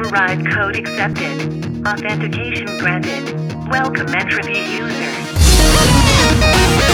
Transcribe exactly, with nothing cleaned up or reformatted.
Override code accepted. Authentication granted. Welcome Entropy users.